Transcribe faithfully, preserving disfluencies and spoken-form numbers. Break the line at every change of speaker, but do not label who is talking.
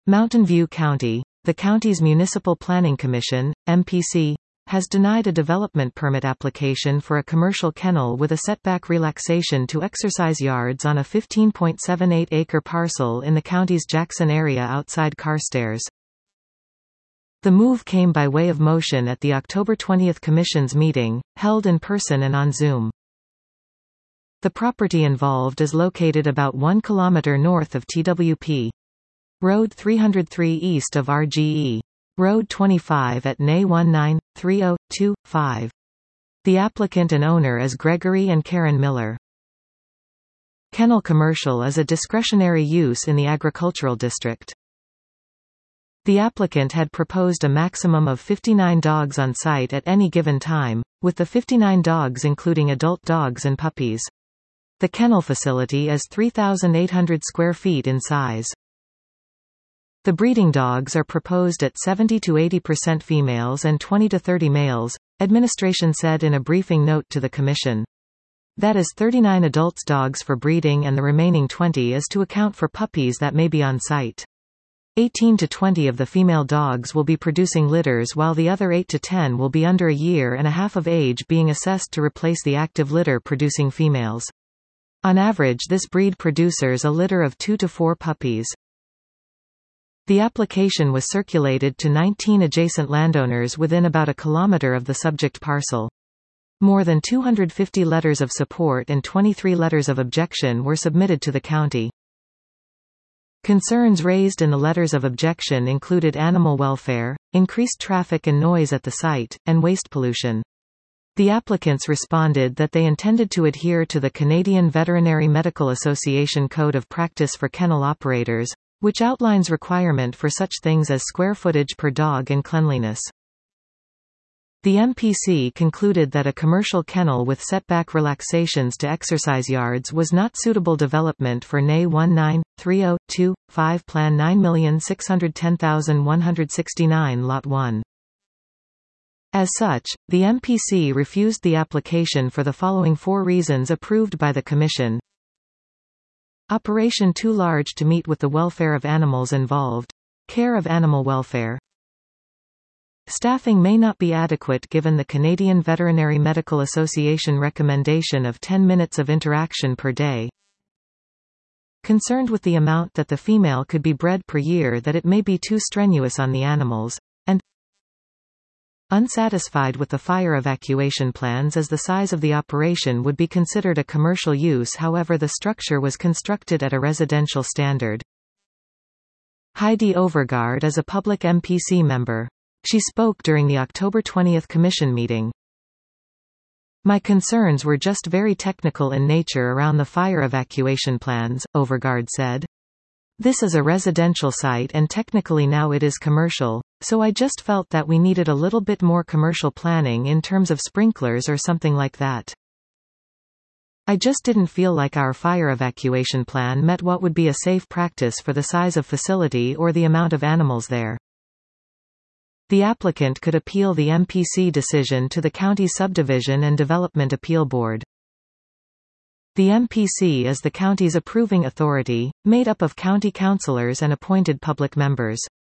Mountain View County. The county's Municipal Planning Commission, M P C, has denied a development permit application for a commercial kennel with a setback relaxation to exercise yards on a fifteen point seven eight acre parcel in the county's Jackson area outside Carstairs. The move came by way of motion at the October twentieth Commission's meeting, held in person and on Zoom. The property involved is located about one kilometer north of T W P. Road three oh three east of R G E. Road twenty-five at N A one nine three zero two five. The applicant and owner is Gregory and Karen Miller. Kennel commercial is a discretionary use in the agricultural district. The applicant had proposed a maximum of fifty-nine dogs on site at any given time, with the fifty-nine dogs including adult dogs and puppies. The kennel facility is three thousand eight hundred square feet in size. The breeding dogs are proposed at seventy to eighty percent females and twenty to thirty males, administration said in a briefing note to the Commission. That is thirty-nine adults dogs for breeding and the remaining twenty is to account for puppies that may be on site. eighteen to twenty of the female dogs will be producing litters while the other eight to ten will be under a year and a half of age, being assessed to replace the active litter-producing females. On average, this breed produces a litter of two to four puppies. The application was circulated to nineteen adjacent landowners within about a kilometer of the subject parcel. More than two hundred fifty letters of support and twenty-three letters of objection were submitted to the county. Concerns raised in the letters of objection included animal welfare, increased traffic and noise at the site, and waste pollution. The applicants responded that they intended to adhere to the Canadian Veterinary Medical Association Code of Practice for Kennel Operators, which outlines requirement for such things as square footage per dog and cleanliness. The M P C concluded that a commercial kennel with setback relaxations to exercise yards was not suitable development for N A one nine three zero two five Plan nine six one zero one one six nine Lot one. As such, the M P C refused the application for the following four reasons approved by the Commission. Operation too large to meet with the welfare of animals involved. Care of animal welfare. Staffing may not be adequate given the Canadian Veterinary Medical Association recommendation of ten minutes of interaction per day. Concerned with the amount that the female could be bred per year, that it may be too strenuous on the animals. And unsatisfied with the fire evacuation plans as the size of the operation would be considered a commercial use, however the structure was constructed at a residential standard. Heidi Overgaard is a public M P C member. She spoke during the October twentieth Commission meeting. My concerns were just very technical in nature around the fire evacuation plans, Overgaard said. This is a residential site and technically now it is commercial, so I just felt that we needed a little bit more commercial planning in terms of sprinklers or something like that. I just didn't feel like our fire evacuation plan met what would be a safe practice for the size of facility or the amount of animals there. The applicant could appeal the M P C decision to the County Subdivision and Development Appeal Board. The M P C is the county's approving authority, made up of county councillors and appointed public members.